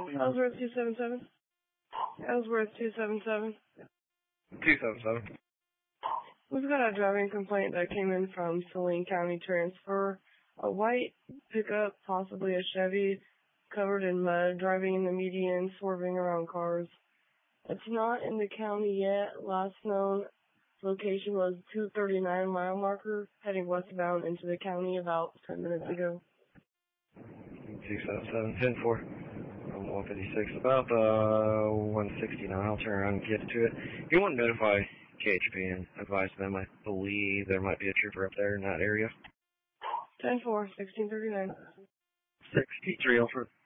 Ellsworth 277. Ellsworth 277. 277. We've got a driving complaint that came in from Saline County Transfer. A white pickup, possibly a Chevy, covered in mud, driving in the median, swerving around cars. It's not in the county yet. Last known location was 239 mile marker, heading westbound into the county about 10 minutes ago. 277, 10-4, 156, about 160 now. I'll turn around and get to it. If you want to notify KHP and advise them, I believe there might be a trooper up there in that area. 10-4, 1639. 63 Alfred.